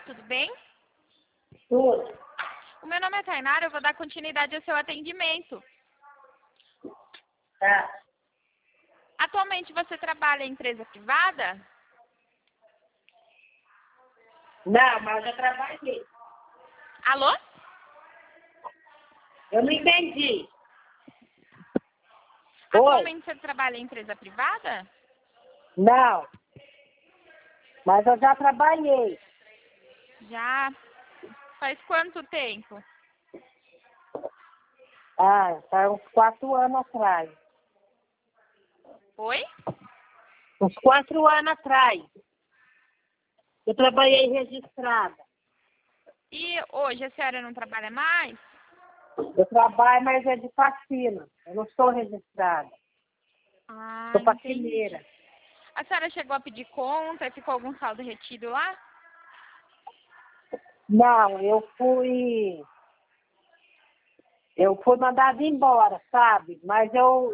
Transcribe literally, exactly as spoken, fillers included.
tudo bem? Tudo. O meu nome é Tainara, eu vou dar continuidade ao seu atendimento. Tá. Atualmente você trabalha em empresa privada? Não, mas eu já trabalhei. Alô? Eu não entendi. Oi? Atualmente você trabalha em empresa privada? Não. Mas eu já trabalhei. Já. Faz quanto tempo? Ah, faz uns quatro anos atrás. Oi? Uns quatro anos atrás. Eu trabalhei registrada. E hoje a senhora não trabalha mais? Eu trabalho, mas é de faxina. Eu não sou registrada. Ah, Sou entendi. faxineira. A senhora chegou a pedir conta e ficou algum saldo retido lá? Não, eu fui... Eu fui mandada embora, sabe? Mas eu,